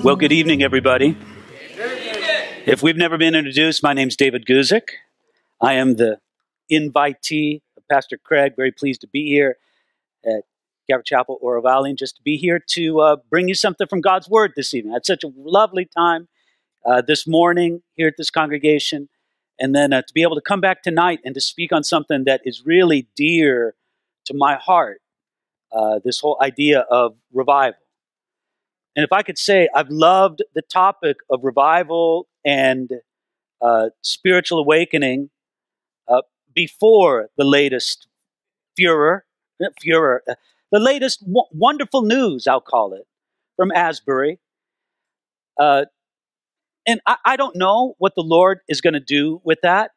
Well, good evening, everybody. If we've never been introduced, my name's David Guzik. I am the invitee of Pastor Craig. Very pleased to be here at Calvary Chapel, Oro Valley, and just to be here to bring you something from God's Word this evening. I had such a lovely time this morning here at this congregation, and then to be able to come back tonight and to speak on something that is really dear to my heart, this whole idea of revival. And if I could say, I've loved the topic of revival and spiritual awakening before the latest the latest wonderful news, I'll call it, from Asbury. And I don't know what the Lord is going to do with that,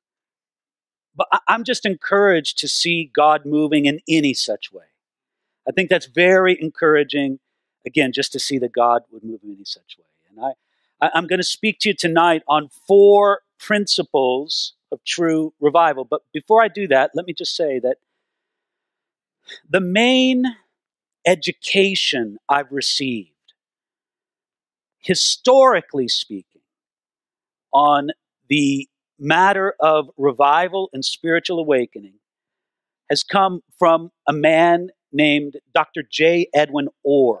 but I'm just encouraged to see God moving in any such way. I think that's very encouraging. Again, just to see that God would move in any such way. And I'm going to speak to you tonight on 4 principles of true revival. But before I do that, let me just say that the main education I've received, historically speaking, on the matter of revival and spiritual awakening has come from a man named Dr. J. Edwin Orr.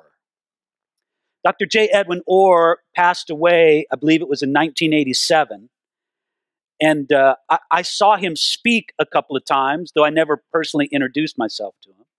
Dr. J. Edwin Orr passed away, I believe it was in 1987. And I saw him speak a couple of times, though I never personally introduced myself to him.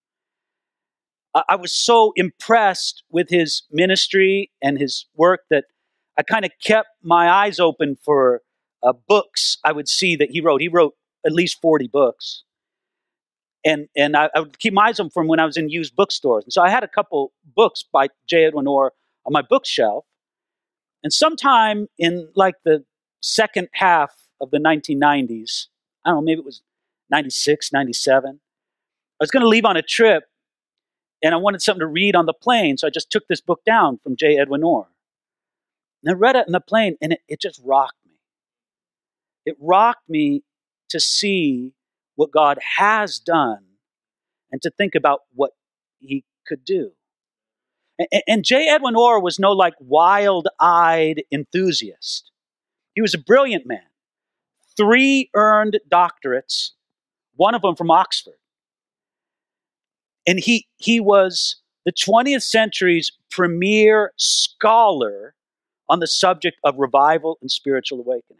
I was so impressed with his ministry and his work that I kind of kept my eyes open for books I would see that he wrote. He wrote at least 40 books. And I would keep my eyes open for him when I was in used bookstores. And so I had a couple books by J. Edwin Orr on my bookshelf. And sometime in like the second half of the 1990s, I don't know, maybe it was 96, 97, I was going to leave on a trip and I wanted something to read on the plane. So I just took this book down from J. Edwin Orr. And I read it on the plane and it just rocked me. It rocked me to see what God has done and to think about what he could do. And J. Edwin Orr was no like wild-eyed enthusiast. He was a brilliant man. 3 earned doctorates, one of them from Oxford. And he was the 20th century's premier scholar on the subject of revival and spiritual awakening.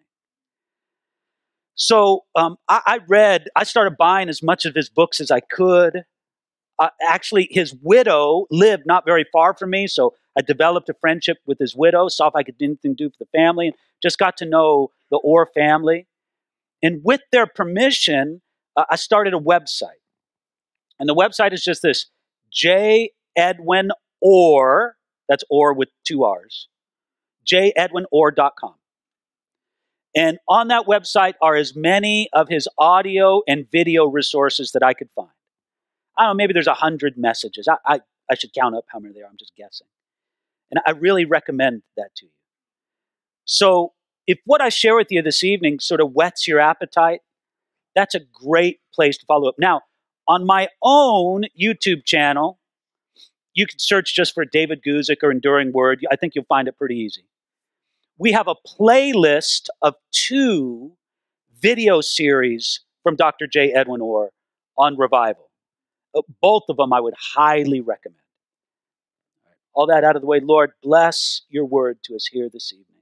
So I started buying as much of his books as I could. Actually, his widow lived not very far from me, so I developed a friendship with his widow, saw if I could do anything to do for the family, and just got to know the Orr family. And with their permission, I started a website. And the website is just this, J. Edwin Orr, that's Orr with 2 R's, jedwinorr.com. And on that website are as many of his audio and video resources that I could find. I don't know, maybe there's 100 messages. I should count up how many there are. I'm just guessing. And I really recommend that to you. So if what I share with you this evening sort of whets your appetite, that's a great place to follow up. Now, on my own YouTube channel, you can search just for David Guzik or Enduring Word. I think you'll find it pretty easy. We have a playlist of 2 video series from Dr. J. Edwin Orr on revival. Both of them I would highly recommend. All that out of the way, Lord, bless your word to us here this evening.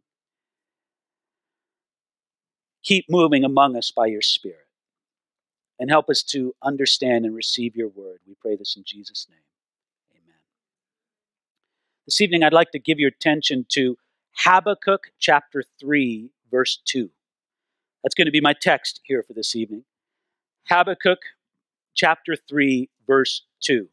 Keep moving among us by your Spirit and help us to understand and receive your word. We pray this in Jesus' name. Amen. This evening, I'd like to give your attention to Habakkuk chapter 3, verse 2. That's going to be my text here for this evening. Habakkuk chapter 3, verse 2.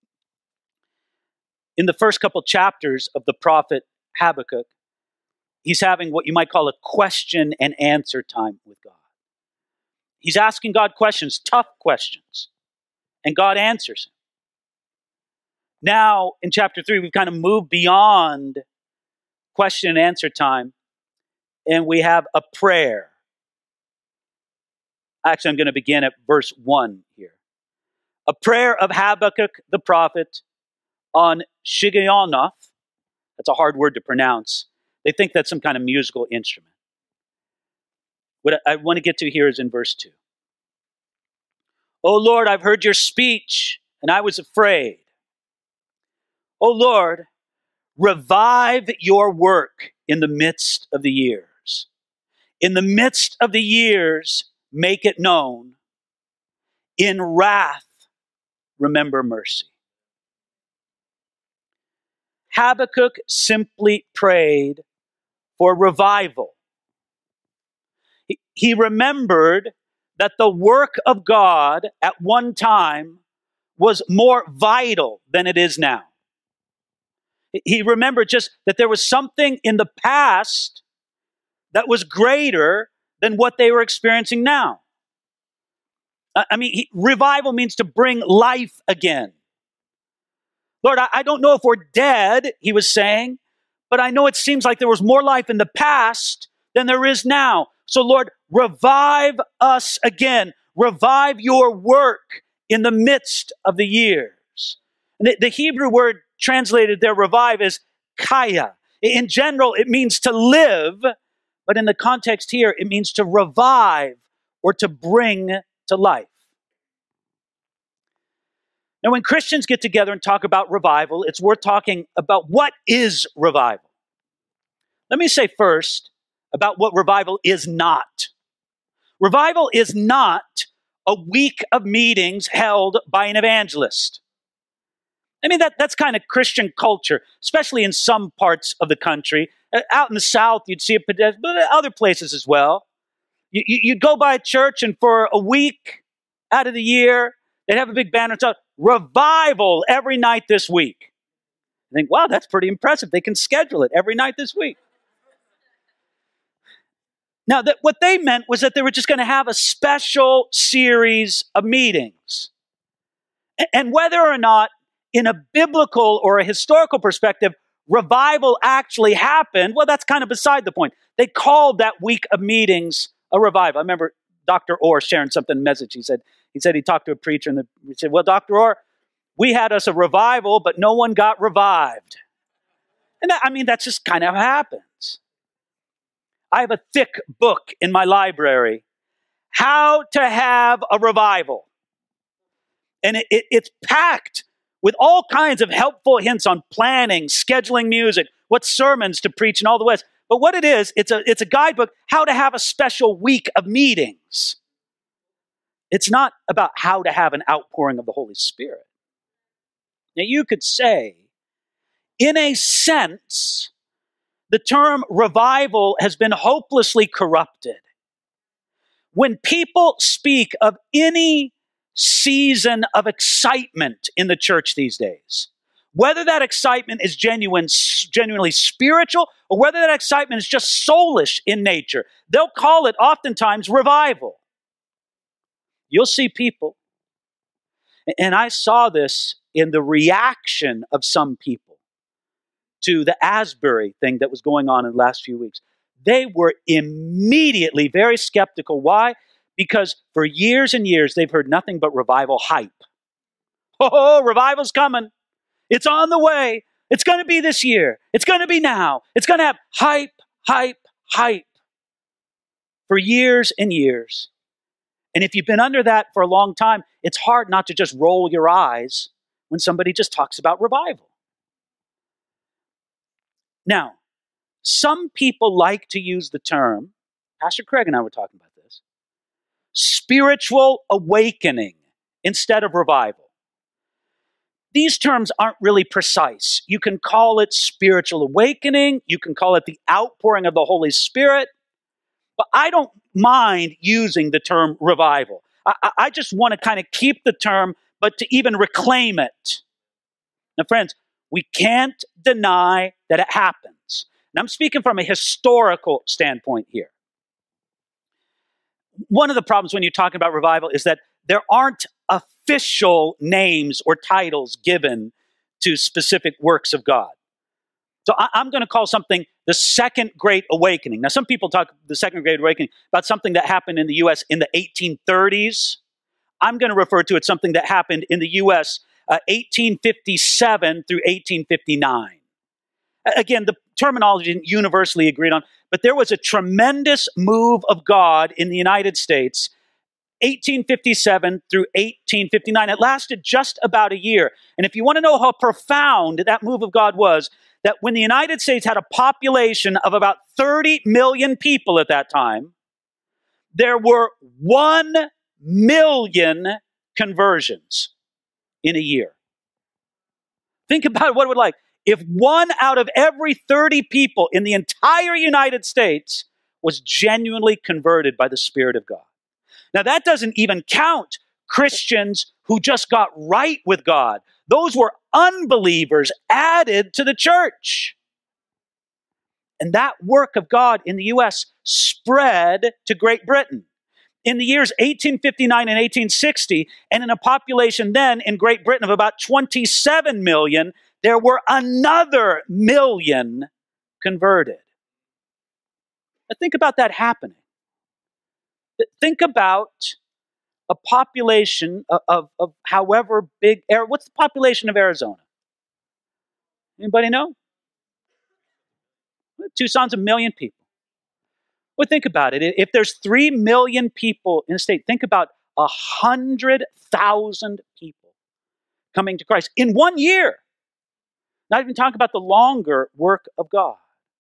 In the first couple chapters of the prophet Habakkuk, he's having what you might call a question and answer time with God. He's asking God questions, tough questions, and God answers him. Now, in chapter 3, we've kind of moved beyond question and answer time, and we have a prayer. Actually, I'm going to begin at verse 1 here. A prayer of Habakkuk the prophet on Shigionoth, That's a hard word to pronounce. They think that's some kind of musical instrument. What I want to get to here is in verse 2. O Lord, I've heard your speech, and I was afraid. O Lord, revive your work in the midst of the years. In the midst of the years, make it known. In wrath, remember mercy. Habakkuk simply prayed for revival. He remembered that the work of God at one time was more vital than it is now. He remembered just that there was something in the past that was greater than what they were experiencing now. Revival means to bring life again. Lord, I don't know if we're dead, he was saying, but I know it seems like there was more life in the past than there is now. So Lord, revive us again. Revive your work in the midst of the years. And the Hebrew word translated there, revive, is kaya. In general, it means to live, but in the context here, it means to revive or to bring to life. Now, when Christians get together and talk about revival, it's worth talking about what is revival. Let me say first about what revival is not. Revival is not a week of meetings held by an evangelist. That's kind of Christian culture, especially in some parts of the country. Out in the South, you'd see it, but other places as well. You'd go by a church, and for a week out of the year, they'd have a big banner and revival every night this week. I think, wow, that's pretty impressive. They can schedule it every night this week. Now, what they meant was that they were just going to have a special series of meetings. And whether or not, in a biblical or a historical perspective, revival actually happened, well, that's kind of beside the point. They called that week of meetings a revival. I remember Dr. Orr sharing something in a message. He said he talked to a preacher, and he said, well, Dr. Orr, we had us a revival, but no one got revived. And that just kind of happens. I have a thick book in my library, How to Have a Revival. And it's packed with all kinds of helpful hints on planning, scheduling music, what sermons to preach, and all the rest. But what it is, it's a guidebook, how to have a special week of meetings. It's not about how to have an outpouring of the Holy Spirit. Now, you could say, in a sense, the term revival has been hopelessly corrupted. When people speak of any season of excitement in the church these days, whether that excitement is genuinely spiritual, or whether that excitement is just soulish in nature, they'll call it oftentimes revival. You'll see people, and I saw this in the reaction of some people to the Asbury thing that was going on in the last few weeks. They were immediately very skeptical. Why? Because for years and years, they've heard nothing but revival hype. Oh, revival's coming. It's on the way. It's going to be this year. It's going to be now. It's going to have hype, hype, hype for years and years. And if you've been under that for a long time, it's hard not to just roll your eyes when somebody just talks about revival. Now, some people like to use the term, Pastor Craig and I were talking about this, spiritual awakening instead of revival. These terms aren't really precise. You can call it spiritual awakening. You can call it the outpouring of the Holy Spirit. But I don't mind using the term revival. I just want to kind of keep the term, but to even reclaim it. Now, friends, we can't deny that it happens. And I'm speaking from a historical standpoint here. One of the problems when you're talking about revival is that there aren't official names or titles given to specific works of God. So I'm going to call something the Second Great Awakening. Now, some people talk the Second Great Awakening about something that happened in the U.S. in the 1830s. I'm going to refer to it something that happened in the U.S. 1857 through 1859. Again, the terminology isn't universally agreed on, but there was a tremendous move of God in the United States, 1857 through 1859. It lasted just about a year. And if you want to know how profound that move of God was, that when the United States had a population of about 30 million people at that time, there were 1 million conversions in a year. Think about what it would like if 1 out of every 30 people in the entire United States was genuinely converted by the Spirit of God. Now, that doesn't even count Christians who just got right with God. Those were unbelievers added to the church. And that work of God in the U.S. spread to Great Britain. In the years 1859 and 1860, and in a population then in Great Britain of about 27 million, there were another million converted. Now think about that happening. Think about a population of however big. What's the population of Arizona? Anybody know? Tucson's 1 million people. Well, think about it. If there's 3 million people in the state, think about 100,000 people coming to Christ in 1 year. Not even talking about the longer work of God.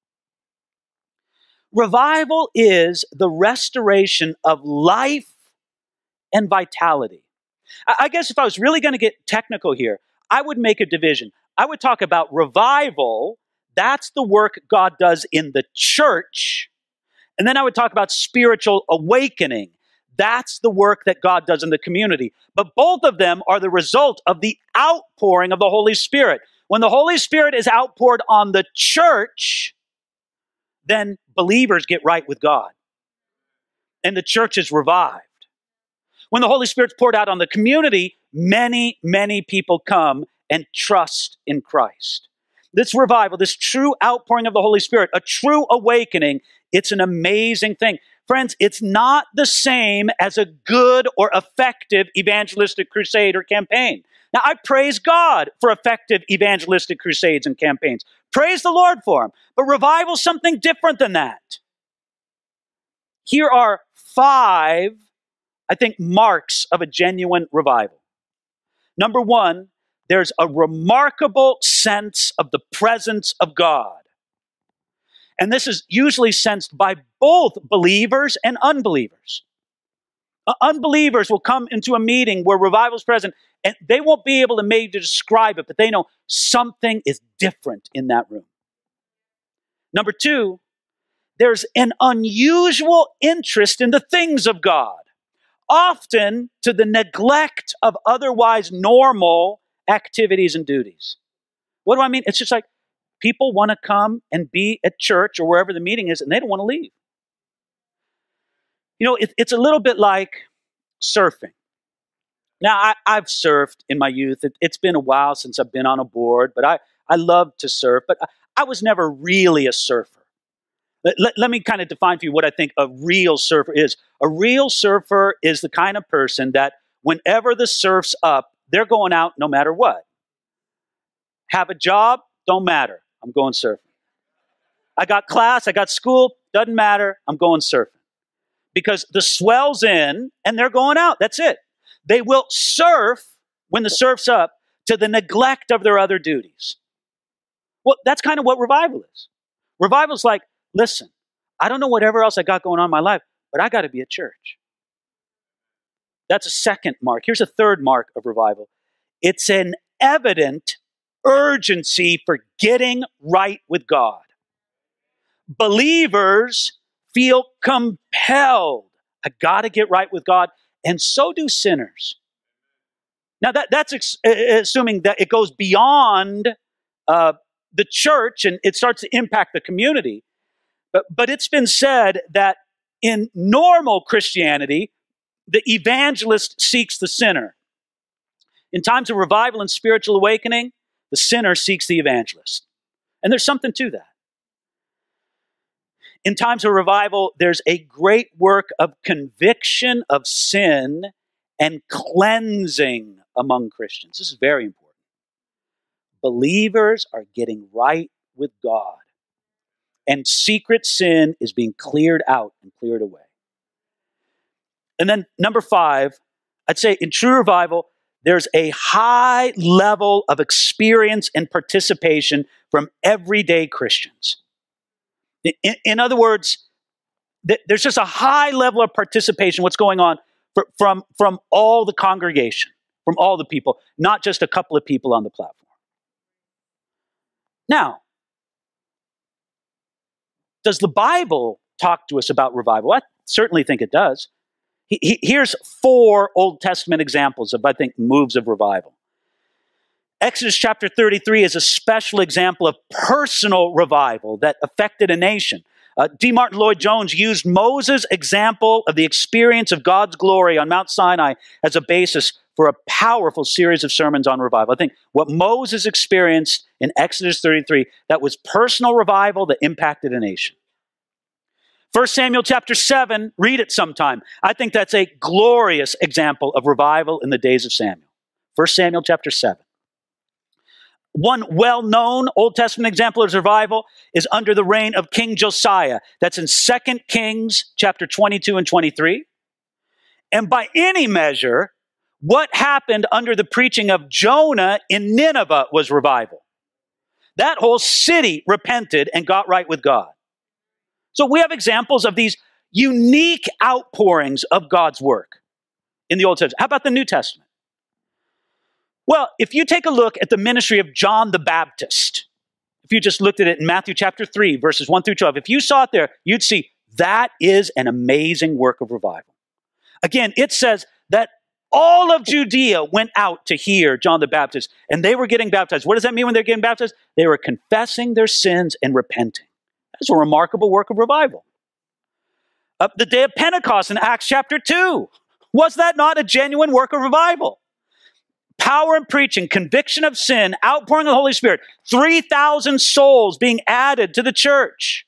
Revival is the restoration of life and vitality. I guess if I was really going to get technical here, I would make a division. I would talk about revival. That's the work God does in the church. And then I would talk about spiritual awakening. That's the work that God does in the community. But both of them are the result of the outpouring of the Holy Spirit. When the Holy Spirit is outpoured on the church, then believers get right with God. And the church is revived. When the Holy Spirit's poured out on the community, many, many people come and trust in Christ. This revival, this true outpouring of the Holy Spirit, a true awakening, it's an amazing thing. Friends, it's not the same as a good or effective evangelistic crusade or campaign. Now, I praise God for effective evangelistic crusades and campaigns. Praise the Lord for them. But revival is something different than that. Here are 5, I think, marks of a genuine revival. Number 1, there's a remarkable sense of the presence of God. And this is usually sensed by both believers and unbelievers. Unbelievers will come into a meeting where revival is present, and they won't be able to maybe describe it, but they know something is different in that room. Number 2, there's an unusual interest in the things of God, often to the neglect of otherwise normal activities and duties. What do I mean? It's just like people want to come and be at church or wherever the meeting is, and they don't want to leave. You know, it's a little bit like surfing. Now, I've surfed in my youth. It's been a while since I've been on a board, but I love to surf, but I was never really a surfer. Let me kind of define for you what I think a real surfer is. A real surfer is the kind of person that whenever the surf's up, they're going out no matter what. Have a job, don't matter. I'm going surfing. I got class, I got school, doesn't matter. I'm going surfing. Because the swell's in and they're going out. That's it. They will surf when the surf's up to the neglect of their other duties. Well, that's kind of what revival is. Revival is like, listen, I don't know whatever else I got going on in my life, but I got to be at church. That's a second mark. Here's a third mark of revival. It's an evident urgency for getting right with God. Believers feel compelled. I got to get right with God, and so do sinners. Now, that's assuming that it goes beyond the church and it starts to impact the community. But it's been said that in normal Christianity, the evangelist seeks the sinner. In times of revival and spiritual awakening, the sinner seeks the evangelist. And there's something to that. In times of revival, there's a great work of conviction of sin and cleansing among Christians. This is very important. Believers are getting right with God. And secret sin is being cleared out and cleared away. And then number 5, I'd say in true revival, there's a high level of experience and participation from everyday Christians. In other words, there's just a high level of participation, what's going on from all the congregation, from all the people, not just a couple of people on the platform. Now, does the Bible talk to us about revival? I certainly think it does. Here's 4 Old Testament examples of, I think, moves of revival. Exodus chapter 33 is a special example of personal revival that affected a nation. D. Martin Lloyd-Jones used Moses' example of the experience of God's glory on Mount Sinai as a basis for a powerful series of sermons on revival. I think what Moses experienced in Exodus 33, that was personal revival that impacted a nation. 1 Samuel chapter 7, read it sometime. I think that's a glorious example of revival in the days of Samuel. 1 Samuel chapter 7. One well-known Old Testament example of revival is under the reign of King Josiah. That's in 2 Kings chapter 22 and 23. And by any measure, what happened under the preaching of Jonah in Nineveh was revival. That whole city repented and got right with God. So we have examples of these unique outpourings of God's work in the Old Testament. How about the New Testament? Well, if you take a look at the ministry of John the Baptist, if you just looked at it in Matthew chapter 3, verses 1 through 12, if you saw it there, you'd see that is an amazing work of revival. Again, it says that all of Judea went out to hear John the Baptist, and they were getting baptized. What does that mean when they're getting baptized? They were confessing their sins and repenting. That's a remarkable work of revival. The day of Pentecost in Acts chapter 2, was that not a genuine work of revival? Power in preaching, conviction of sin, outpouring of the Holy Spirit, 3,000 souls being added to the church.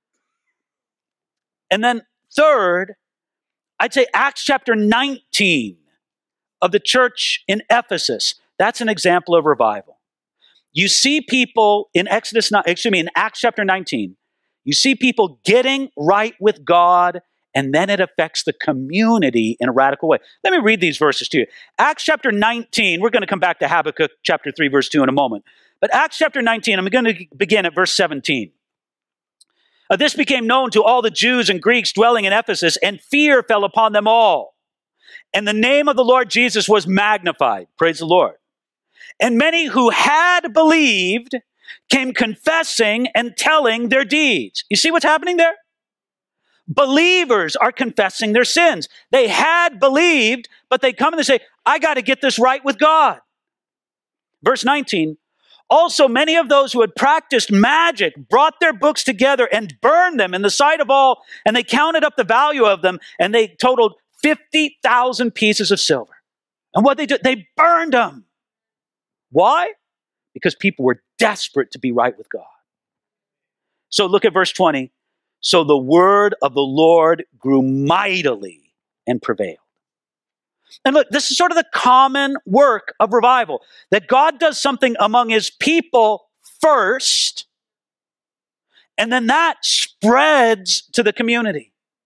And then third, I'd say Acts chapter 19 of the church in Ephesus. That's an example of revival. You see people in Acts chapter 19, you see people getting right with God, and then it affects the community in a radical way. Let me read these verses to you. Acts chapter 19, we're going to come back to Habakkuk chapter 3, verse 2 in a moment. But Acts chapter 19, I'm going to begin at verse 17. This became known to all the Jews and Greeks dwelling in Ephesus, and fear fell upon them all. And the name of the Lord Jesus was magnified. Praise the Lord. And many who had believed came confessing and telling their deeds. You see what's happening there? Believers are confessing their sins. They had believed, but they come and they say, I got to get this right with God. Verse 19, also many of those who had practiced magic brought their books together and burned them in the sight of all, and they counted up the value of them, and they totaled 50,000 pieces of silver. And what they did, they burned them. Why? Because people were desperate to be right with God. So look at verse 20. So the word of the Lord grew mightily and prevailed. And look, this is sort of the common work of revival, that God does something among his people first, and then that spreads to the community.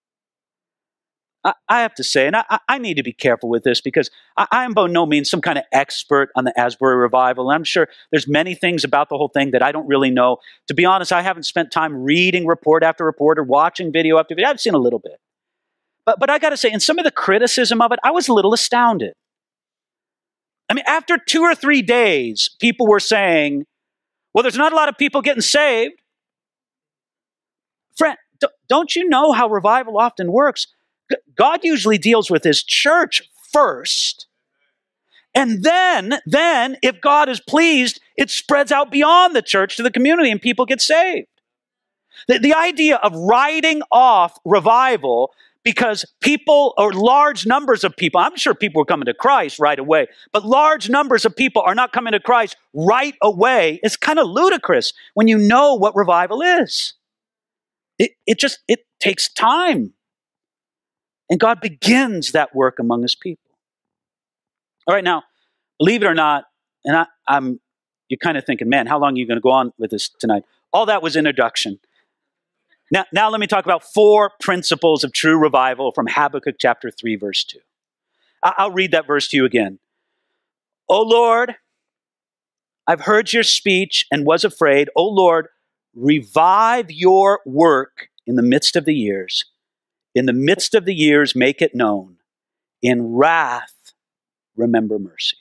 I have to say, and I need to be careful with this, because I am by no means some kind of expert on the Asbury revival. And I'm sure there's many things about the whole thing that I don't really know. To be honest, I haven't spent time reading report after report or watching video after video. I've seen a little bit. But I got to say, in some of the criticism of it, I was a little astounded. I mean, after 2 or 3 days, people were saying, well, there's not a lot of people getting saved. Friend, don't you know how revival often works? God usually deals with his church first. And then, if God is pleased, it spreads out beyond the church to the community and people get saved. The idea of writing off revival because people, or large numbers of people, I'm sure people were coming to Christ right away, but large numbers of people are not coming to Christ right away, is kind of ludicrous when you know what revival is. It takes time. And God begins that work among his people. All right, now, believe it or not, and you're kind of thinking, man, how long are you going to go on with this tonight? all that was introduction. Now let me talk about 4 principles of true revival from Habakkuk chapter 3, verse 2. I'll read that verse to you again. O Lord, I've heard your speech and was afraid. O Lord, revive your work in the midst of the years. In the midst of the years, make it known. In wrath, remember mercy.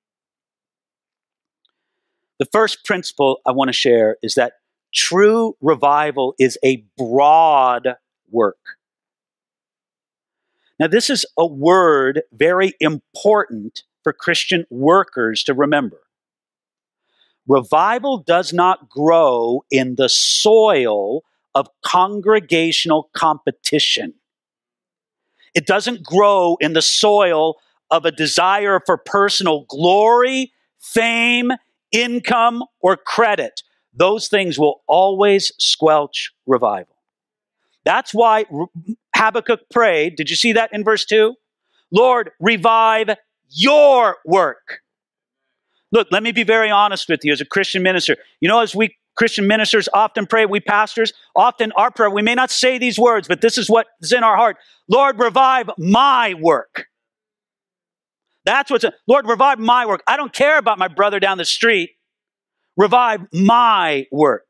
The first principle I want to share is that true revival is a broad work. Now, this is a word very important for Christian workers to remember. Revival does not grow in the soil of congregational competition. It doesn't grow in the soil of a desire for personal glory, fame, income, or credit. Those things will always squelch revival. That's why Habakkuk prayed. Did you see that in verse 2? Lord, revive your work. Look, let me be very honest with you as a Christian minister. You know, as we Christian ministers often pray, we pastors, often our prayer, we may not say these words, but this is what is in our heart. Lord, revive my work. That's what's, Lord, revive my work. I don't care about my brother down the street. Revive my work.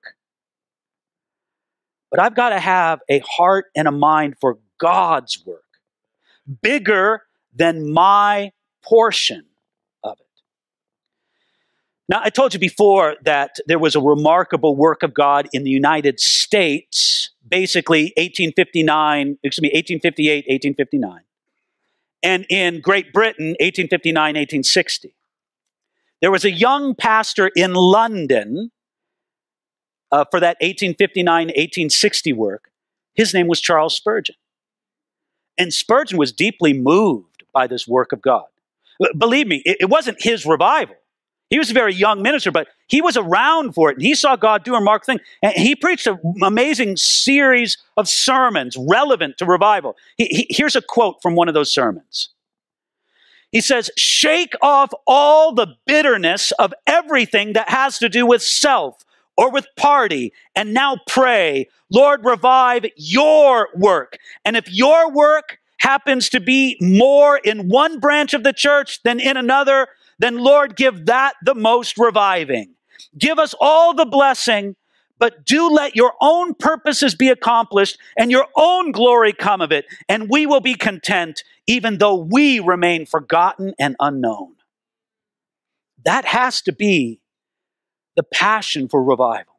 But I've got to have a heart and a mind for God's work, bigger than my portion of it. Now, I told you before that there was a remarkable work of God in the United States, basically 1858, 1859. And in Great Britain, 1859, 1860. There was a young pastor in London for that 1859, 1860 work. His name was Charles Spurgeon. And Spurgeon was deeply moved by this work of God. Believe me, it wasn't his revival. He was a very young minister, but he was around for it. And he saw God do a remarkable thing. And he preached an amazing series of sermons relevant to revival. Here's a quote from one of those sermons. He says, shake off all the bitterness of everything that has to do with self or with party, and now pray, Lord, revive your work. And if your work happens to be more in one branch of the church than in another, then Lord, give that the most reviving. Give us all the blessing, but do let your own purposes be accomplished and your own glory come of it, and we will be content even though we remain forgotten and unknown. That has to be the passion for revival.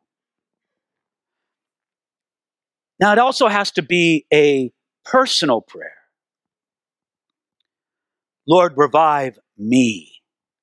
Now, it also has to be a personal prayer. Lord, revive me.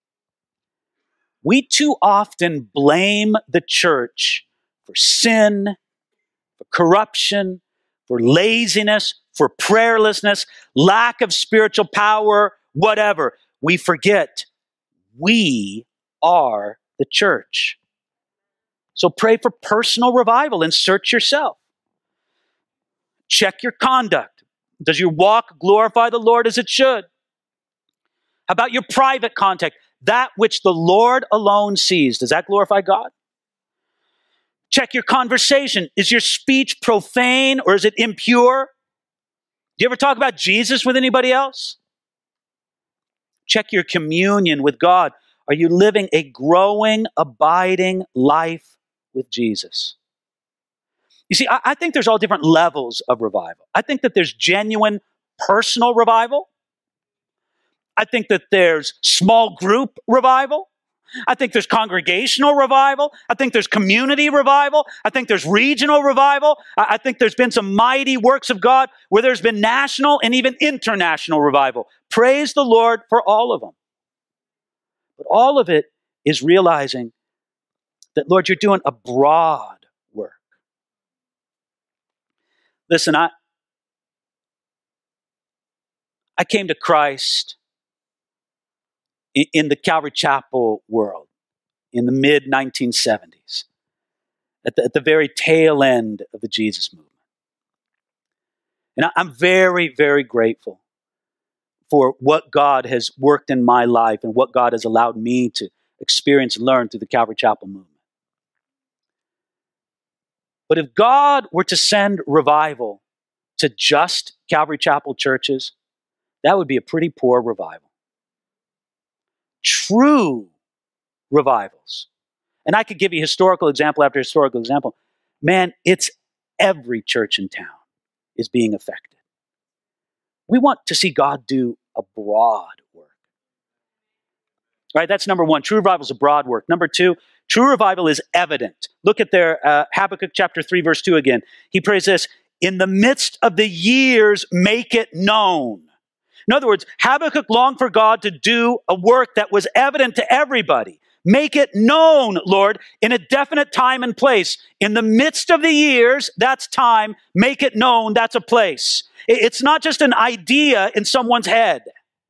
We too often blame the church for sin, for corruption, for laziness, for prayerlessness, lack of spiritual power, whatever. We forget we are the church. So pray for personal revival and search yourself. Check your conduct. Does your walk glorify the Lord as it should? How about your private contact? That which the Lord alone sees. Does that glorify God? Check your conversation. Is your speech profane or is it impure? Do you ever talk about Jesus with anybody else? Check your communion with God. Are you living a growing, abiding life with Jesus? You see, I think there's all different levels of revival. I think that there's genuine personal revival. I think that there's small group revival. I think there's congregational revival. I think there's community revival. I think there's regional revival. I think there's been some mighty works of God where there's been national and even international revival. Praise the Lord for all of them. But all of it is realizing that, Lord, you're doing a broad work. Listen, I came to Christ in the Calvary Chapel world in the mid-1970s, at the very tail end of the Jesus movement. And I'm very, very grateful for what God has worked in my life and what God has allowed me to experience and learn through the Calvary Chapel movement. But if God were to send revival to just Calvary Chapel churches, that would be a pretty poor revival. True revivals. And I could give you historical example after historical example. Man, it's every church in town is being affected. We want to see God do a broad work. Right, that's number one. True revival is a broad work. Number two, true revival is evident. Look at there, Habakkuk chapter 3, verse 2 again. He prays this, in the midst of the years, make it known. In other words, Habakkuk longed for God to do a work that was evident to everybody. Make it known, Lord, in a definite time and place. In the midst of the years, that's time. Make it known, that's a place. It's not just an idea in someone's head.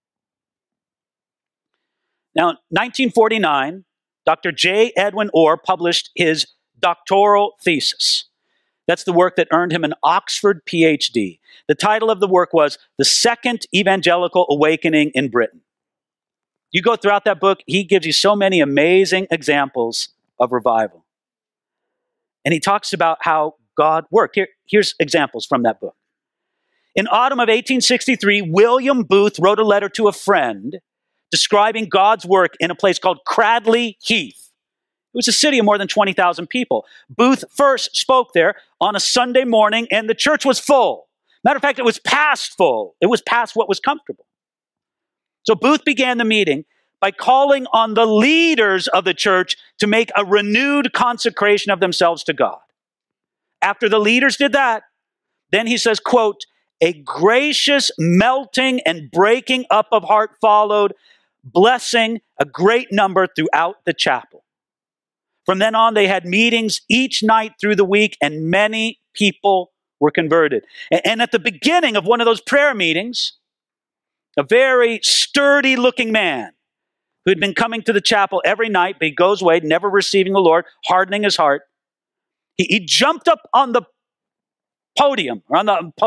Now, in 1949, Dr. J. Edwin Orr published his doctoral thesis. That's the work that earned him an Oxford PhD. The title of the work was The Second Evangelical Awakening in Britain. You go throughout that book, he gives you so many amazing examples of revival. And he talks about how God worked. Here's examples from that book. In autumn of 1863, William Booth wrote a letter to a friend describing God's work in a place called Cradley Heath. It was a city of more than 20,000 people. Booth first spoke there on a Sunday morning, and the church was full. Matter of fact, it was past full. It was past what was comfortable. So Booth began the meeting by calling on the leaders of the church to make a renewed consecration of themselves to God. After the leaders did that, then he says, quote, a gracious melting and breaking up of heart followed, blessing a great number throughout the chapel. From then on, they had meetings each night through the week, and many people were converted. And at the beginning of one of those prayer meetings, a very sturdy-looking man who had been coming to the chapel every night, but he goes away, never receiving the Lord, hardening his heart. He jumped up on the podium, or on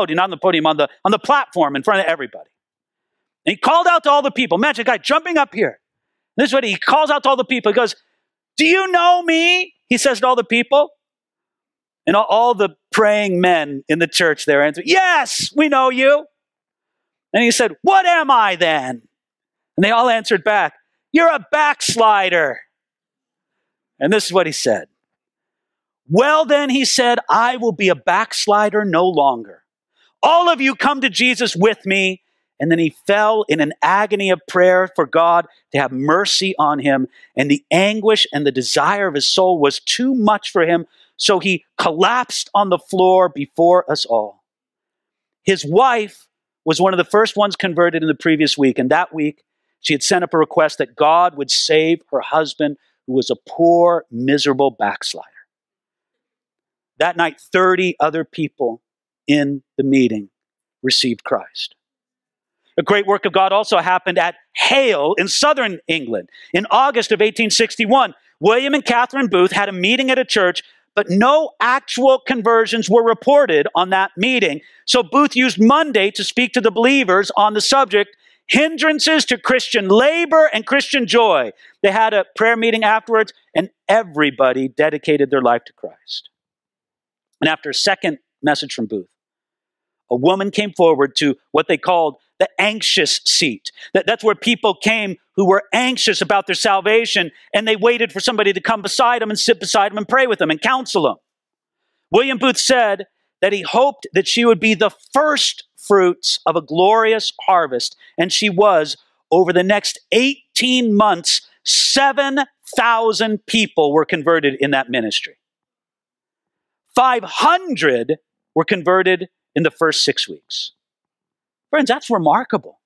the platform in front of everybody. And he called out to all the people. Imagine a guy jumping up here. This is what he calls out to all the people. He goes, do you know me? He says to all the people. And all the praying men in the church there answered, yes, we know you. And he said, what am I then? And they all answered back, you're a backslider. And this is what he said. Well then, he said, I will be a backslider no longer. All of you come to Jesus with me. And then he fell in an agony of prayer for God to have mercy on him. And the anguish and the desire of his soul was too much for him. So he collapsed on the floor before us all. His wife was one of the first ones converted in the previous week. And that week, she had sent up a request that God would save her husband, who was a poor, miserable backslider. That night, 30 other people in the meeting received Christ. A great work of God also happened at Hale in southern England. In August of 1861, William and Catherine Booth had a meeting at a church, but no actual conversions were reported on that meeting. So Booth used Monday to speak to the believers on the subject, hindrances to Christian labor and Christian joy. They had a prayer meeting afterwards, and everybody dedicated their life to Christ. And after a second message from Booth, a woman came forward to what they called the anxious seat. That's where people came who were anxious about their salvation, and they waited for somebody to come beside them and sit beside them and pray with them and counsel them. William Booth said that he hoped that she would be the first fruits of a glorious harvest, and she was. Over the next 18 months, 7,000 people were converted in that ministry. 500 were converted in the first 6 weeks. Friends, that's remarkable.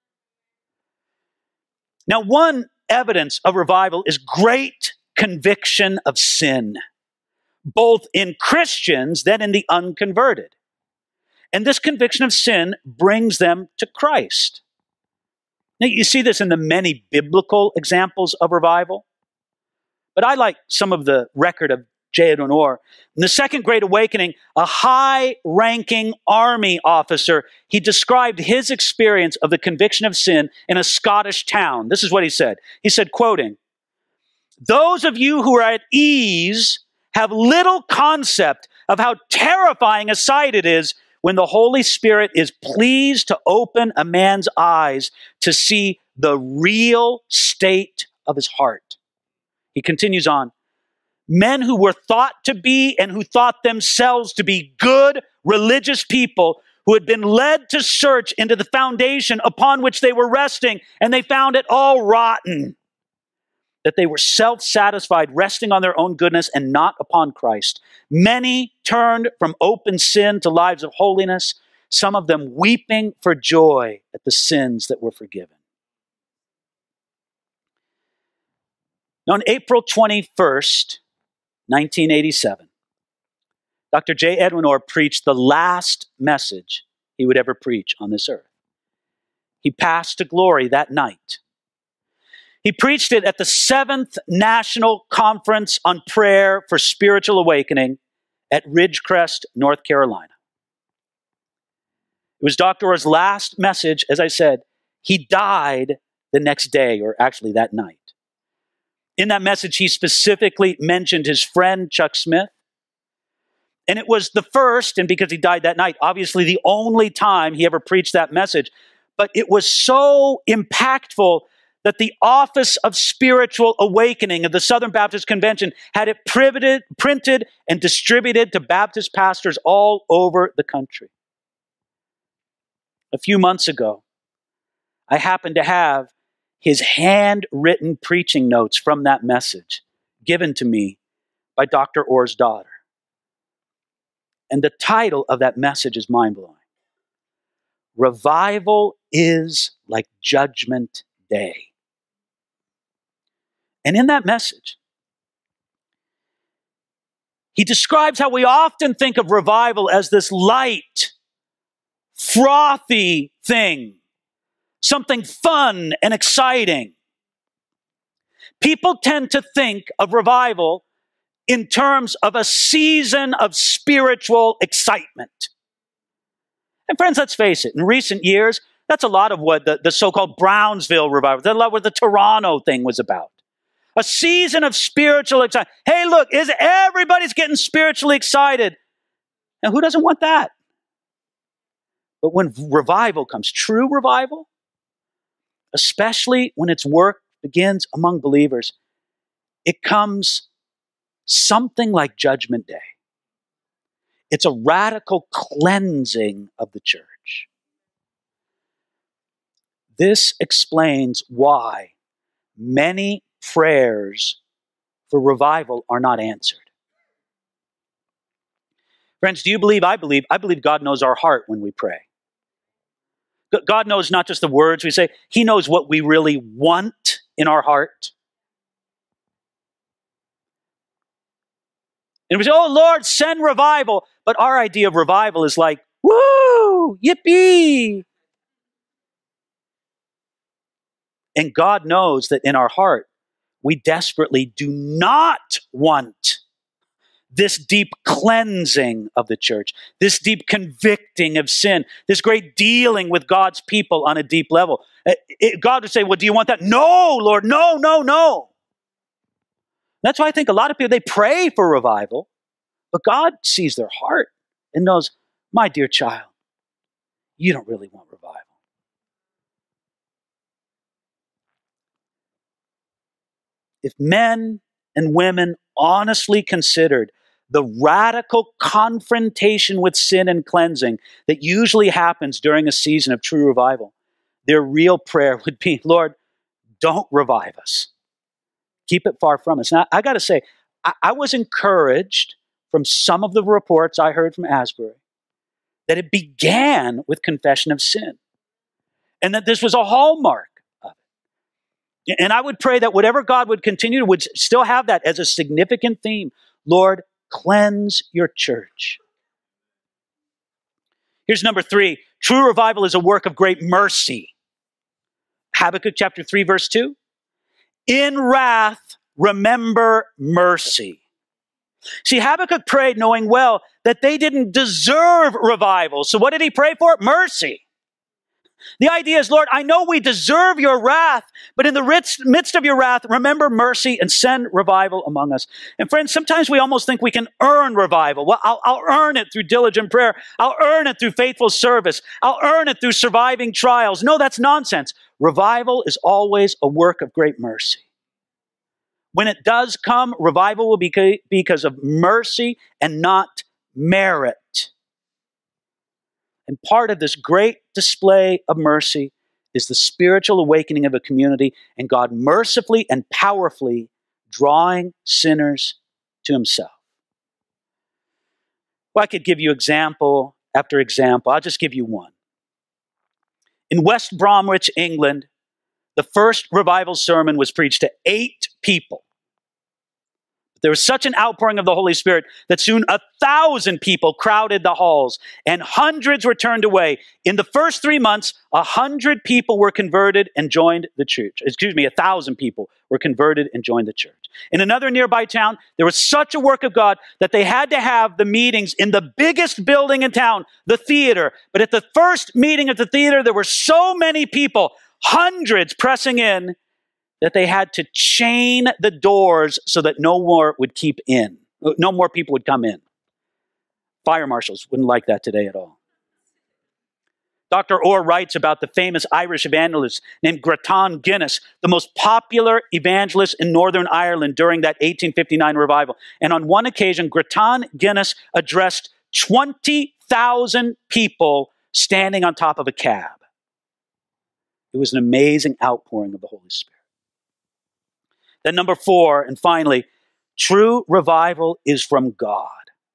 Now, one evidence of revival is great conviction of sin, both in Christians, then in the unconverted. And this conviction of sin brings them to Christ. Now, you see this in the many biblical examples of revival. But I like some of the record of J. Edwin Orr. In the Second Great Awakening, a high-ranking army officer, he described his experience of the conviction of sin in a Scottish town. This is what he said. He said, quoting, those of you who are at ease have little concept of how terrifying a sight it is when the Holy Spirit is pleased to open a man's eyes to see the real state of his heart. He continues on. Men who were thought to be and who thought themselves to be good religious people who had been led to search into the foundation upon which they were resting, and they found it all rotten. That they were self-satisfied, resting on their own goodness and not upon Christ. Many turned from open sin to lives of holiness, some of them weeping for joy at the sins that were forgiven. Now, on April 21st, 1987, Dr. J. Edwin Orr preached the last message he would ever preach on this earth. He passed to glory that night. He preached it at the 7th National Conference on Prayer for Spiritual Awakening at Ridgecrest, North Carolina. It was Dr. Orr's last message. As I said, he died the next day, or actually that night. In that message, he specifically mentioned his friend, Chuck Smith. And it was the first, and because he died that night, obviously the only time he ever preached that message. But it was so impactful that the Office of Spiritual Awakening of the Southern Baptist Convention had it printed, and distributed to Baptist pastors all over the country. A few months ago, I happened to have his handwritten preaching notes from that message given to me by Dr. Orr's daughter. And the title of that message is mind-blowing. Revival is like Judgment Day. And in that message, he describes how we often think of revival as this light, frothy thing, something fun and exciting. People tend to think of revival in terms of a season of spiritual excitement. And friends, let's face it, in recent years, that's a lot of what the so-called Brownsville revival, that's a lot what the Toronto thing was about. A season of spiritual excitement. Hey, look, everybody's getting spiritually excited. Now, who doesn't want that? But when revival comes, true revival, especially when its work begins among believers, it comes something like Judgment Day. It's a radical cleansing of the church. This explains why many prayers for revival are not answered. Friends, do you believe? I believe God knows our heart when we pray. God knows not just the words we say, He knows what we really want in our heart. And we say, oh Lord, send revival. But our idea of revival is like, woo, yippee. And God knows that in our heart, we desperately do not want this deep cleansing of the church, this deep convicting of sin, this great dealing with God's people on a deep level. God would say, well, do you want that? No, Lord, no, no, no. That's why I think a lot of people, they pray for revival, but God sees their heart and knows, my dear child, you don't really want revival. If men and women honestly considered the radical confrontation with sin and cleansing that usually happens during a season of true revival, their real prayer would be, Lord, don't revive us. Keep it far from us. Now, I got to say, I was encouraged from some of the reports I heard from Asbury that it began with confession of sin and that this was a hallmark of it. And I would pray that whatever God would continue would still have that as a significant theme. Lord, cleanse your church. Here's number 3. True revival is a work of great mercy. Habakkuk chapter 3, verse 2. In wrath, remember mercy. See, Habakkuk prayed knowing well that they didn't deserve revival. So what did he pray for? Mercy. The idea is, Lord, I know we deserve your wrath, but in the midst of your wrath, remember mercy and send revival among us. And friends, sometimes we almost think we can earn revival. Well, I'll earn it through diligent prayer. I'll earn it through faithful service. I'll earn it through surviving trials. No, that's nonsense. Revival is always a work of great mercy. When it does come, revival will be because of mercy and not merit. And part of this great display of mercy is the spiritual awakening of a community and God mercifully and powerfully drawing sinners to himself. Well, I could give you example after example. I'll just give you one. In West Bromwich, England, the first revival sermon was preached to 8 people. There was such an outpouring of the Holy Spirit that soon 1,000 people crowded the halls and hundreds were turned away. In the first 3 months, 100 people were converted and joined the church. 1,000 people were converted and joined the church. In another nearby town, there was such a work of God that they had to have the meetings in the biggest building in town, the theater. But at the first meeting at the theater, there were so many people, hundreds pressing in, that they had to chain the doors so that no more people would come in. Fire marshals wouldn't like that today at all. Dr. Orr writes about the famous Irish evangelist named Grattan Guinness, the most popular evangelist in Northern Ireland during that 1859 revival. And on one occasion, Grattan Guinness addressed 20,000 people standing on top of a cab. It was an amazing outpouring of the Holy Spirit. Then number 4, and finally, true revival is from God.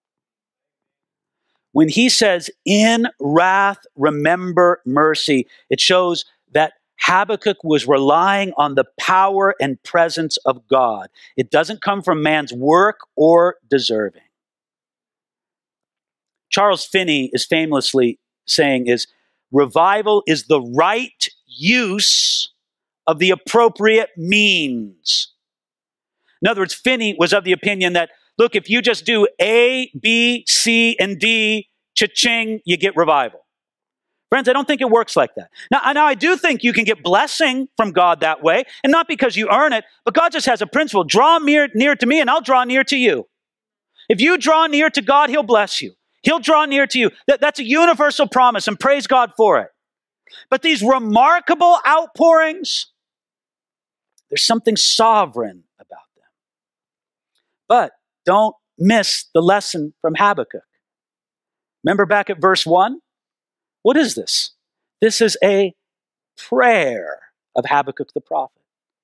When he says, in wrath, remember mercy, it shows that Habakkuk was relying on the power and presence of God. It doesn't come from man's work or deserving. Charles Finney is famously saying revival is the right use of the appropriate means. In other words, Finney was of the opinion that, look, if you just do A, B, C, and D, cha-ching, you get revival. Friends, I don't think it works like that. Now, I do think you can get blessing from God that way, and not because you earn it, but God just has a principle. Draw near to me, and I'll draw near to you. If you draw near to God, he'll bless you. He'll draw near to you. That's a universal promise, and praise God for it. But these remarkable outpourings, there's something sovereign about them. But don't miss the lesson from Habakkuk. Remember back at verse 1? What is this? This is a prayer of Habakkuk the prophet.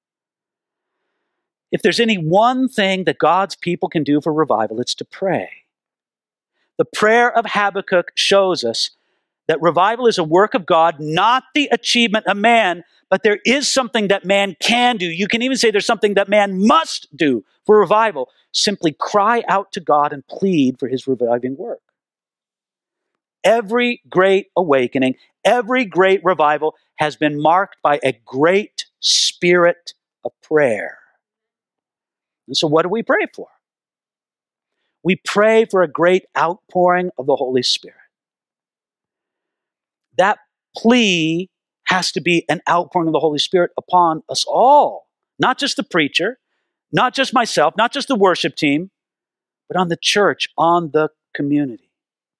If there's any one thing that God's people can do for revival, it's to pray. The prayer of Habakkuk shows us that revival is a work of God, not the achievement of man, but there is something that man can do. You can even say there's something that man must do for revival. Simply cry out to God and plead for his reviving work. Every great awakening, every great revival has been marked by a great spirit of prayer. And so what do we pray for? We pray for a great outpouring of the Holy Spirit. That plea has to be an outpouring of the Holy Spirit upon us all. Not just the preacher, not just myself, not just the worship team, but on the church, on the community.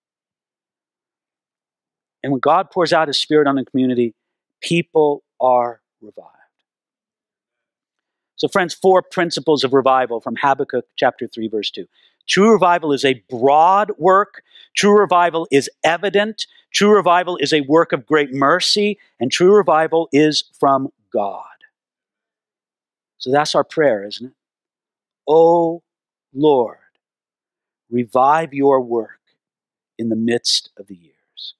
And when God pours out his Spirit on the community, people are revived. So friends, 4 principles of revival from Habakkuk chapter 3, verse 2. True revival is a broad work. True revival is evident. True revival is a work of great mercy. And true revival is from God. So that's our prayer, isn't it? Oh Lord, revive your work in the midst of the years.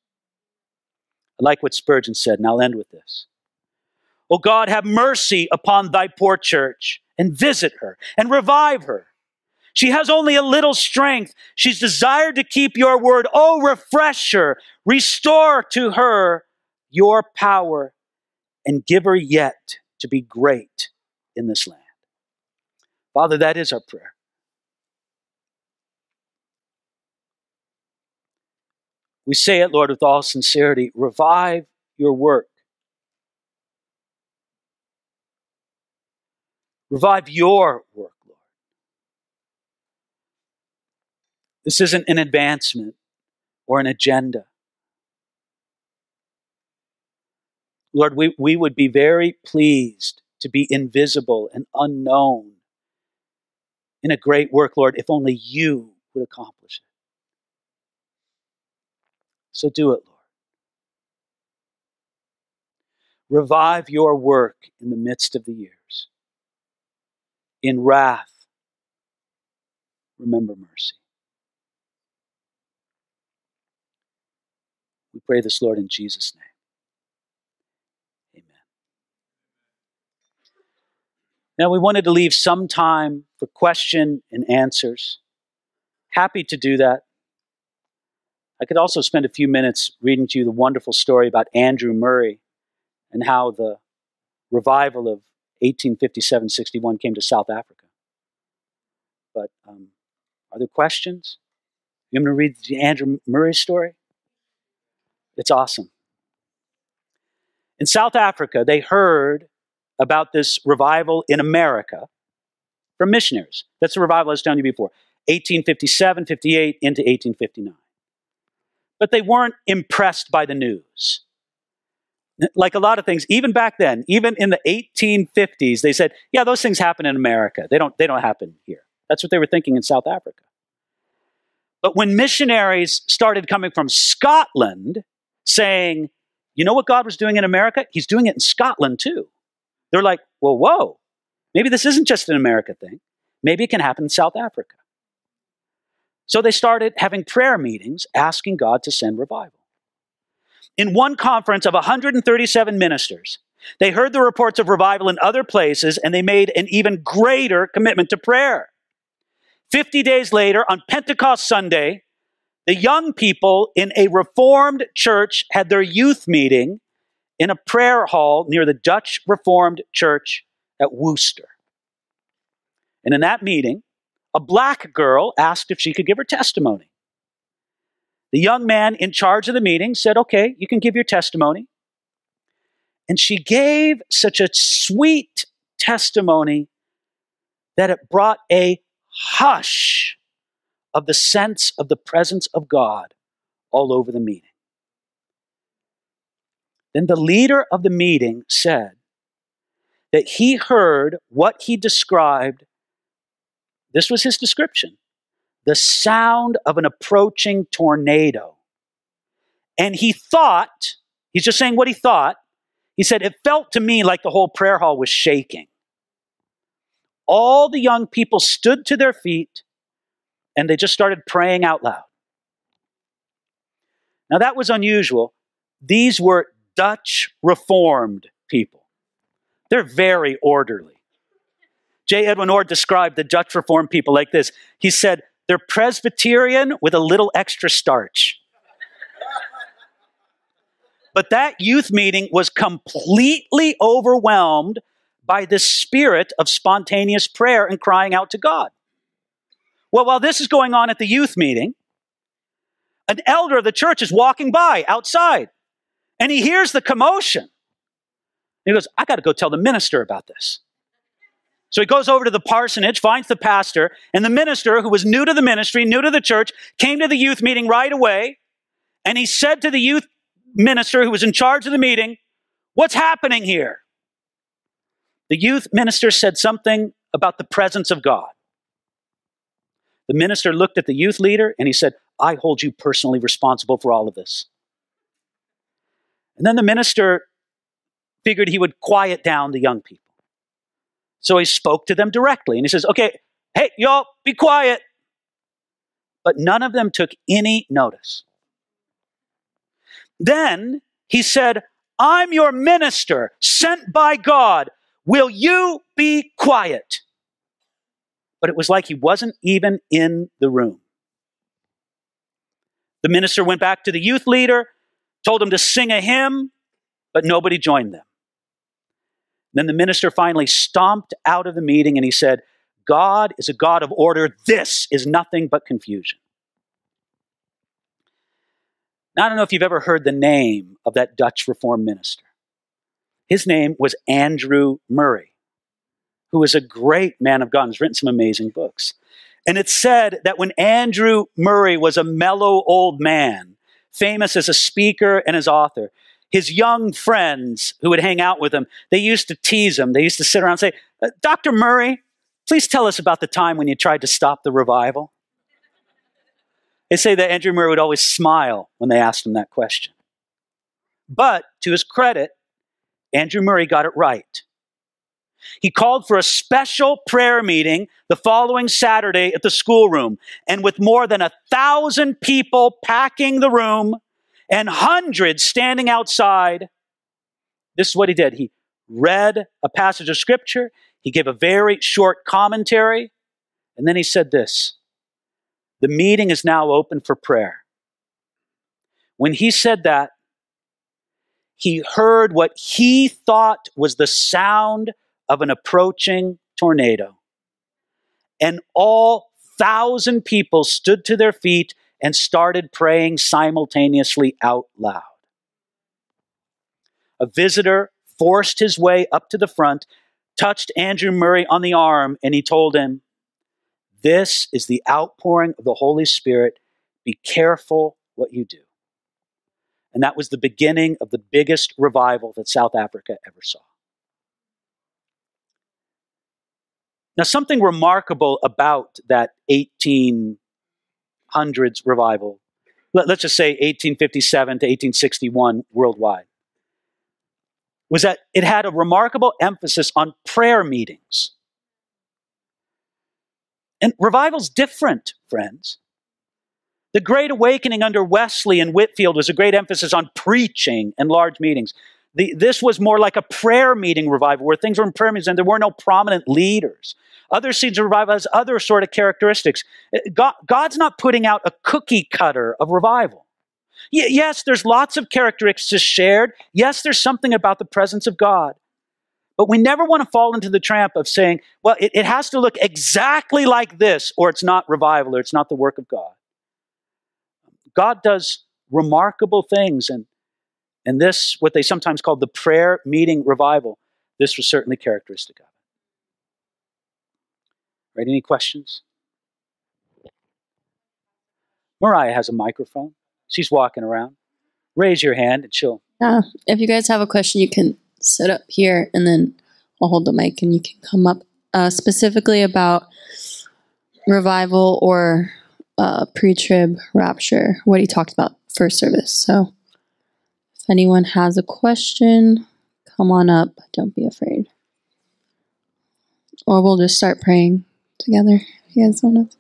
I like what Spurgeon said, and I'll end with this. Oh God, have mercy upon thy poor church and visit her and revive her. She has only a little strength. She's desired to keep your word. Oh, refresh her. Restore to her your power and give her yet to be great in this land. Father, that is our prayer. We say it, Lord, with all sincerity. Revive your work. Revive your work, Lord. This isn't an advancement or an agenda. Lord, we would be very pleased to be invisible and unknown in a great work, Lord, if only you would accomplish it. So do it, Lord. Revive your work in the midst of the years. In wrath, remember mercy. We pray this, Lord, in Jesus' name. Amen. Now, we wanted to leave some time for question and answers. Happy to do that. I could also spend a few minutes reading to you the wonderful story about Andrew Murray and how the revival of 1857-61 came to South Africa. But are there questions? You want me to read the Andrew Murray story? It's awesome. In South Africa, they heard about this revival in America from missionaries. That's the revival I was telling you before, 1857, 58 into 1859. But they weren't impressed by the news. Like a lot of things, even back then, even in the 1850s, they said, yeah, those things happen in America. They don't happen here. That's what they were thinking in South Africa. But when missionaries started coming from Scotland saying, you know what God was doing in America? He's doing it in Scotland too. They're like, well, whoa, maybe this isn't just an America thing. Maybe it can happen in South Africa. So they started having prayer meetings asking God to send revival. In one conference of 137 ministers, they heard the reports of revival in other places, and they made an even greater commitment to prayer. 50 days later, on Pentecost Sunday, the young people in a Reformed church had their youth meeting in a prayer hall near the Dutch Reformed Church at Worcester. And in that meeting, a black girl asked if she could give her testimony. The young man in charge of the meeting said, okay, you can give your testimony. And she gave such a sweet testimony that it brought a hush of the sense of the presence of God all over the meeting. Then the leader of the meeting said that he heard what he described. This was his description. The sound of an approaching tornado. And he thought, he's just saying what he thought, he said, it felt to me like the whole prayer hall was shaking. All the young people stood to their feet and they just started praying out loud. Now that was unusual. These were Dutch Reformed people. They're very orderly. J. Edwin Ord described the Dutch Reformed people like this. He said, they're Presbyterian with a little extra starch. But that youth meeting was completely overwhelmed by the spirit of spontaneous prayer and crying out to God. Well, while this is going on at the youth meeting, an elder of the church is walking by outside, and he hears the commotion. He goes, I got to go tell the minister about this. So he goes over to the parsonage, finds the pastor, and the minister, who was new to the ministry, new to the church, came to the youth meeting right away, and he said to the youth minister who was in charge of the meeting, what's happening here? The youth minister said something about the presence of God. The minister looked at the youth leader and he said, I hold you personally responsible for all of this. And then the minister figured he would quiet down the young people. So he spoke to them directly and he says, okay, hey, y'all, be quiet. But none of them took any notice. Then he said, I'm your minister sent by God. Will you be quiet? But it was like he wasn't even in the room. The minister went back to the youth leader, told him to sing a hymn, but nobody joined them. Then the minister finally stomped out of the meeting and he said, God is a God of order. This is nothing but confusion. Now, I don't know if you've ever heard the name of that Dutch Reformed minister. His name was Andrew Murray, who is a great man of God and has written some amazing books. And it's said that when Andrew Murray was a mellow old man, famous as a speaker and as author, his young friends who would hang out with him, they used to tease him. They used to sit around and say, Dr. Murray, please tell us about the time when you tried to stop the revival. They say that Andrew Murray would always smile when they asked him that question. But to his credit, Andrew Murray got it right. He called for a special prayer meeting the following Saturday at the schoolroom. And with more than 1,000 people packing the room and hundreds standing outside, this is what he did. He read a passage of scripture. He gave a very short commentary. And then he said this: the meeting is now open for prayer. When he said that, he heard what he thought was the sound of an approaching tornado. And all 1,000 people stood to their feet and started praying simultaneously out loud. A visitor forced his way up to the front, touched Andrew Murray on the arm, and he told him, "This is the outpouring of the Holy Spirit. Be careful what you do." And that was the beginning of the biggest revival that South Africa ever saw. Now, something remarkable about that 1800s revival, let's just say 1857 to 1861 worldwide, was that it had a remarkable emphasis on prayer meetings. And revival's different, friends. The Great Awakening under Wesley and Whitefield was a great emphasis on preaching and large meetings. This was more like a prayer meeting revival, where things were in prayer meetings and there were no prominent leaders. Other seeds of revival has other sort of characteristics. God's not putting out a cookie cutter of revival. Yes, there's lots of characteristics shared. Yes, there's something about the presence of God. But we never want to fall into the trap of saying, well, it has to look exactly like this, or it's not revival, or it's not the work of God. God does remarkable things, and this, what they sometimes call the prayer meeting revival, this was certainly characteristic of it. Right, any questions? Mariah has a microphone. She's walking around. Raise your hand and she'll... Yeah, if you guys have a question, you can sit up here and then I'll hold the mic and you can come up. Specifically about revival or pre-trib rapture, what he talked about first service. So if anyone has a question, come on up. Don't be afraid. Or we'll just start praying together. If you guys want to.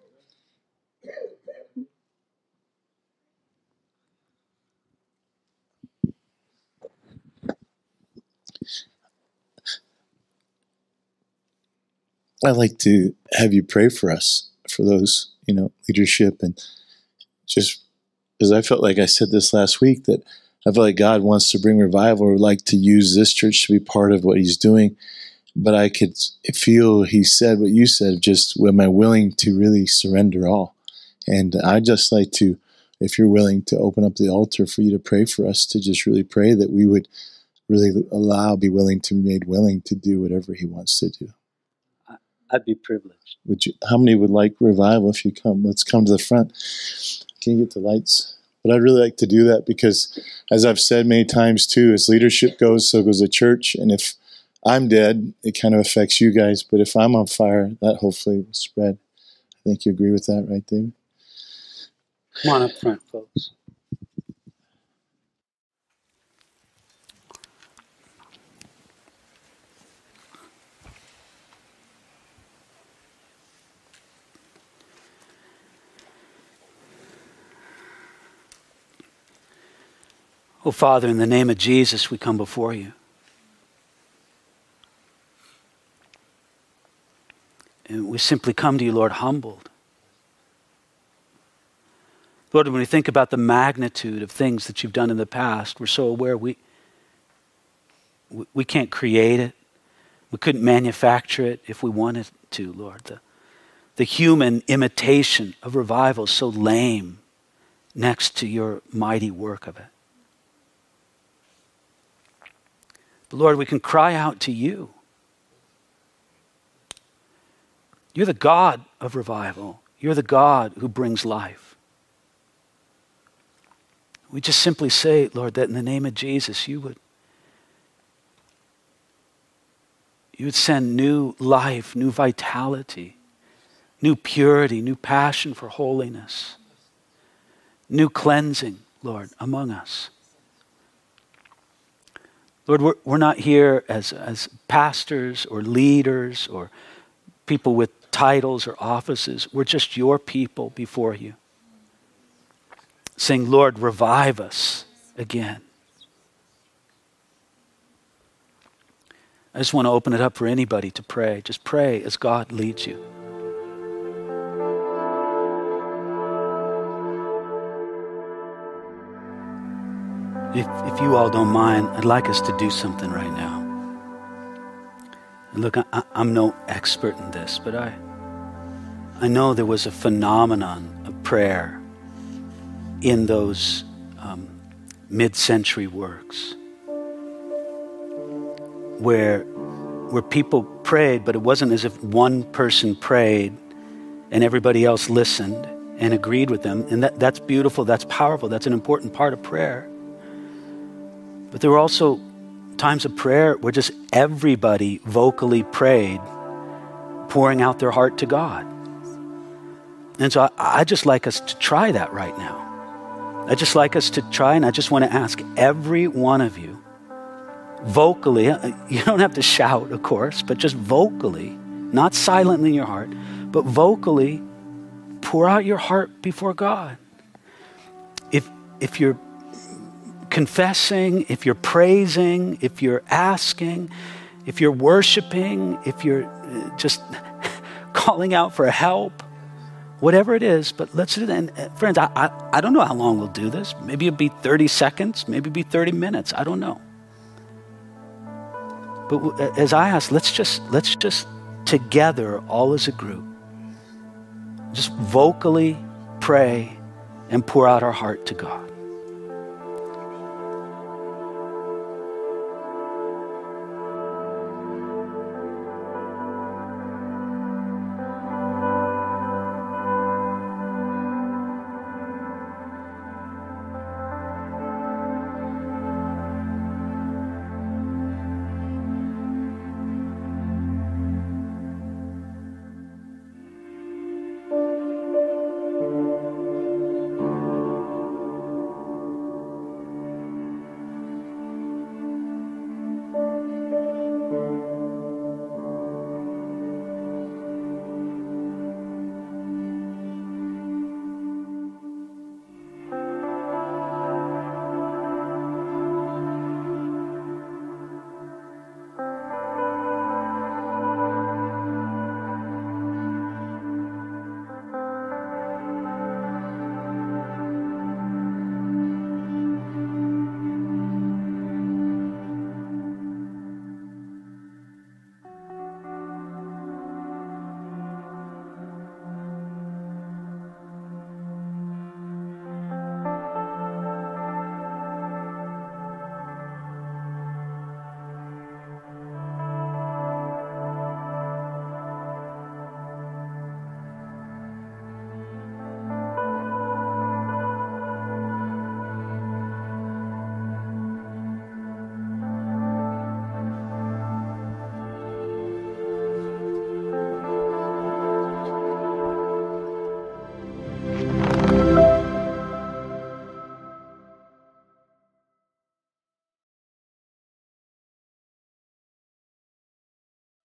I'd like to have you pray for us, for those, leadership, and just as I felt like I said this last week, that I feel like God wants to bring revival, or would like to use this church to be part of what he's doing. But I could feel he said what you said, just am I willing to really surrender all? And I'd just like to, if you're willing to open up the altar for you to pray for us, to just really pray that we would really be willing to be made willing to do whatever he wants to do. I'd be privileged. How many would like revival if you come? Let's come to the front. Can you get the lights? But I'd really like to do that because, as I've said many times too, as leadership goes, so goes the church. And if I'm dead, it kind of affects you guys. But if I'm on fire, that hopefully will spread. I think you agree with that, right, David? Come on up front, folks. Oh, Father, in the name of Jesus, we come before you. And we simply come to you, Lord, humbled. Lord, when we think about the magnitude of things that you've done in the past, we're so aware we can't create it. We couldn't manufacture it if we wanted to, Lord. The human imitation of revival is so lame next to your mighty work of it. But Lord, we can cry out to you. You're the God of revival. You're the God who brings life. We just simply say, Lord, that in the name of Jesus, you would send new life, new vitality, new purity, new passion for holiness, new cleansing, Lord, among us. Lord, we're not here as pastors or leaders or people with titles or offices. We're just your people before you, saying, Lord, revive us again. I just want to open it up for anybody to pray. Just pray as God leads you. If you all don't mind, I'd like us to do something right now. And look, I'm no expert in this, but I know there was a phenomenon of prayer in those mid-century works where people prayed, but it wasn't as if one person prayed and everybody else listened and agreed with them. And that's beautiful, that's powerful, that's an important part of prayer. But there were also times of prayer where just everybody vocally prayed, pouring out their heart to God. And so I just like us to try that right now. I just like us to try, and I just want to ask every one of you, vocally, you don't have to shout, of course, but just vocally, not silently in your heart, but vocally pour out your heart before God. If you're confessing, if you're praising, if you're asking, if you're worshiping, if you're just calling out for help, whatever it is, but let's do it. And friends, I don't know how long we'll do this. Maybe it'll be 30 seconds, maybe it'll be 30 minutes. I don't know. But as I ask, let's just together, all as a group, just vocally pray and pour out our heart to God.